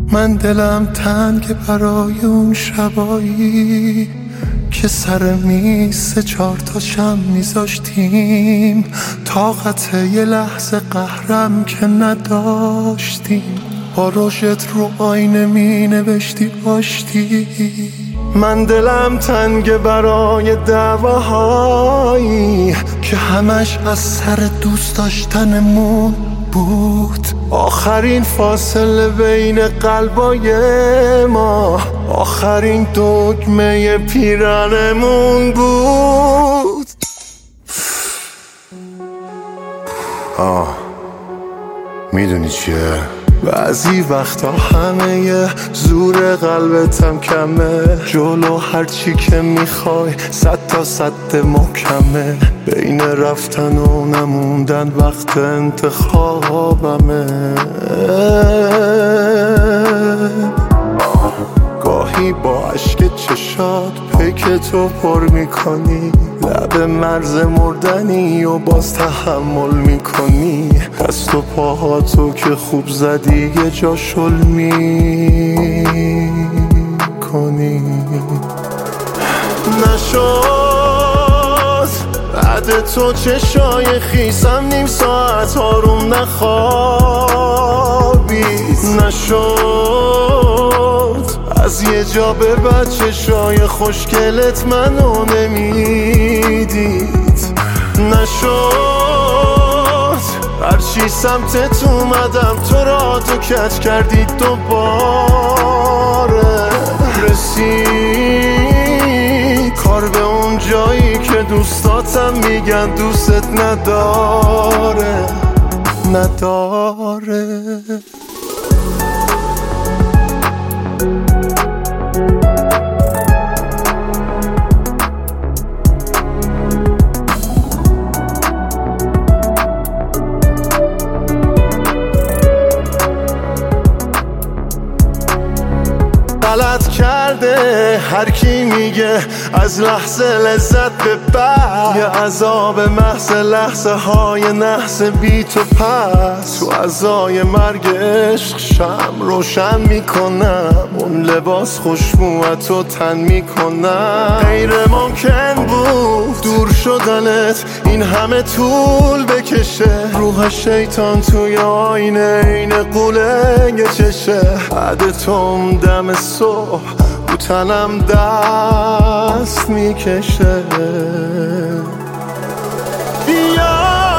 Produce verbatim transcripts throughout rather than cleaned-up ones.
من دلم تنگ برای اون شبایی که سر میز سه چهار تا شم میذاشتیم، طاقت یه لحظه قهرم که نداشتیم. با روشت رو آینه می نوشتی آشتی. من دلم تنگ برای دعواهایی که همش از سر دوست داشتنمون بود. آخرین فاصله بین قلبای ما، آخرین دکمه پیرنمون بود. آه میدونی چیه؟ بعضی وقتا همه زور قلبتم کمه، جلو هرچی که میخوای صد تا صد محکمه، بین رفتن و نموندن وقت انتخابمه. گاهی با عشق چشات پیک تو پر میکنی، لب مرز مردنی و باز تحمل میکنی، دست و پاهاتو که خوب زدی یه جا شل میکنی. نشد بعد تو چشای خیسم نیم ساعت آروم نخوابید، نشد از یه جا به بعد چشای خوشگلت منو نمیدید، نشد هرچی سمتت اومدم تو را تو کج کردید دوباره. رسید کار به اون جایی که دوستاتم میگن دوستت نداره نداره. غلط کرده هر کی میگه از لحظه لذت به بعد، یه عذاب محض لحظه های نحس بی تو پس. تو عزای مرگ عشق شم روشن میکنم، اون لباس خوشبوتو تن میکنم. غیر ممکن بود دور شدنت این همه طول بکشه، روح شیطان توی آینه این قوله یه چشه. بعد توم دم صبح رو تنم دست میکشه. بیا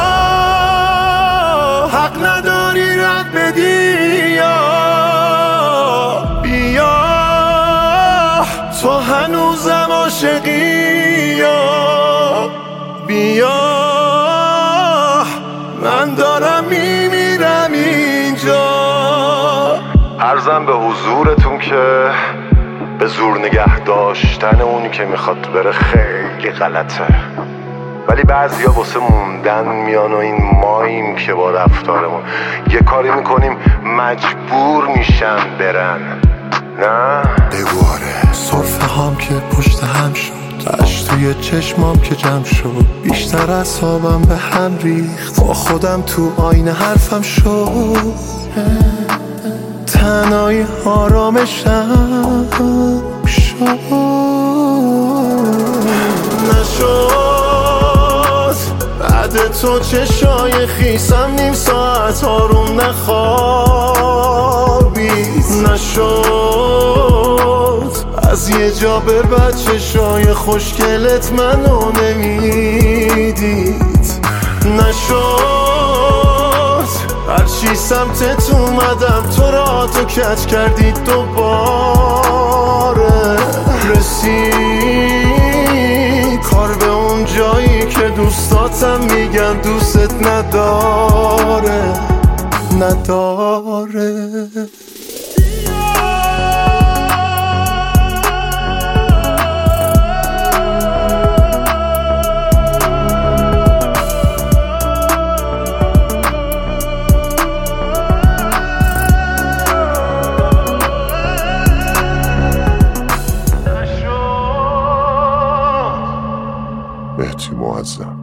حق نداری رد بدی، یا بیا تو هنوزم عاشقی، یا بیا من دارم میمیرم اینجا. عرضم به حضورتون که به زور نگه داشتن اونی که میخواد بره خیلی غلطه، ولی بعضیا واسه موندن میان و این ماییم که با رفتارمون یه کاری میکنیم مجبور میشن برن. نه بگواره صرفه هام که پشت هم شد، اش توی چشمام که جمع شد، بیشتر اعصابم به هم ریخت، با خودم تو آینه حرفم شد. تنهایی آرامشم شد، نشد بعد تو چشای خیسم نیم ساعت آروم نخوابید، نشد از یه جا به بعد چشای خوشگلت منو نمیدید، نشد هرچی سمتت اومدم تو را تو کج کردید دوباره. رسید کار به اون جایی که دوستاتم میگن دوستت نداره نداره. مهدی معظم.